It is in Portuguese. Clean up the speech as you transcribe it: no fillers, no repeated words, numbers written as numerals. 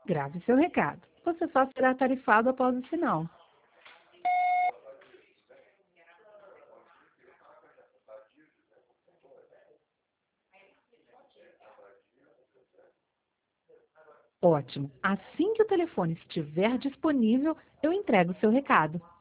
Grave seu recado. Você só será tarifado após o sinal. Ótimo. Assim que o telefone estiver disponível, eu entrego o seu recado.